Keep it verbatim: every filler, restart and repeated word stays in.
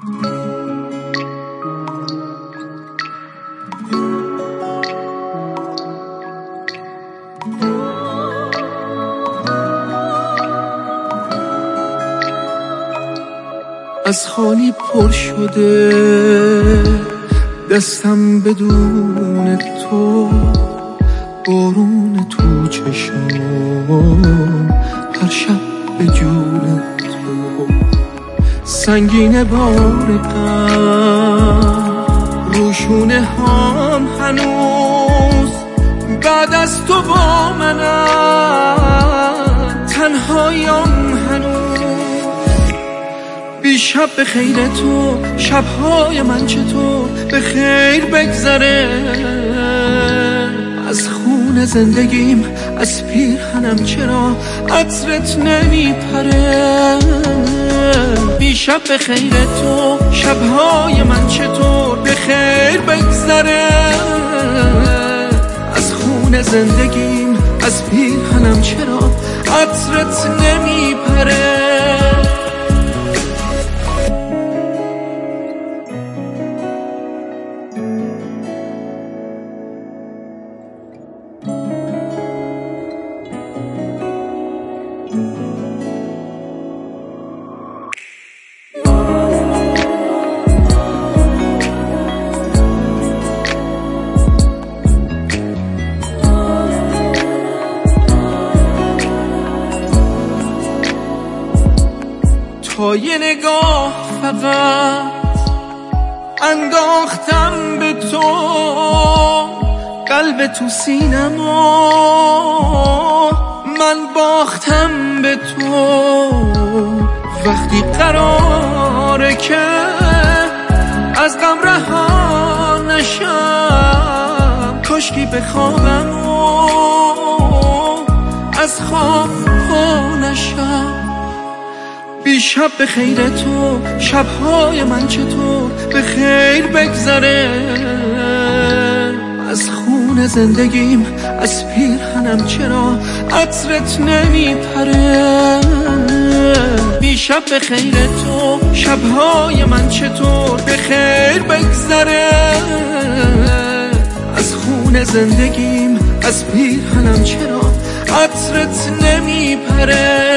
از خالی پر شده دستم بدون تو، بارون تو چشم هر شب به جون تو، سنگین بار غم روشونه هم هنوز بعد از تو با منم، تنهایم هنوز. بی شب به خیر تو، شبهای من چطور به خیر بگذره، از خون زندگیم از پیرهنم چرا عطرت نمیپره. بی شب به خیر تو، شبهای من چطور به خیر بگذره، از خون زندگیم از پیرهنم چرا عطرت نمیپره. تا یه نگاه فقط انداختم به تو، قلب تو سینما من باختم به تو. وقتی قراره که از غم رها نشم، کاشکی بخوابم و از خواب پا نشم. بی شب به خیر تو، شبهای من چطور به خیر بگذره، از خون زندگیم از پیرهنم چرا عطرت نمیپره. بی شب به خیر تو، شبهای من چطور به خیر بگذره، از خون زندگیم از پیرهنم چرا عطرت نمیپره.